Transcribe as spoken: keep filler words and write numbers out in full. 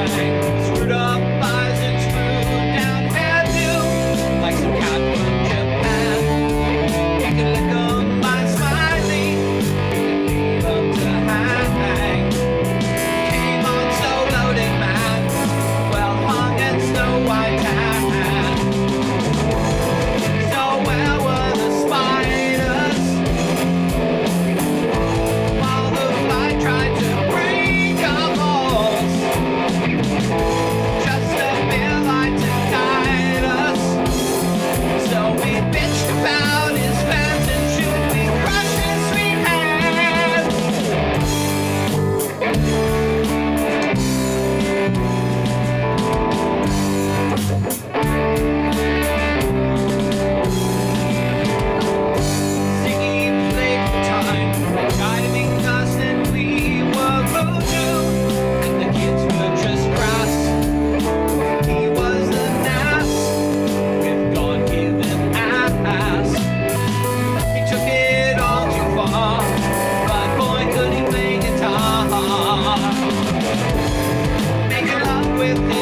Screwed up eyes and screwed down hairdo, like some cat from Japan. You can lick 'em by smiley, you can leave 'em to hang. Came on so loaded, man, well hung in Snow White hat. So where were the spiders while the fly tried to break our balls? Just a beer light to guide us. So we bitched about his fans and should we crush his sweet hands? Ziggy played for time, guiding us and we were voodoo, and the kids were just grass. He was an ass with God-given ass. He took it all too far, but boy could he play guitar. Making love with his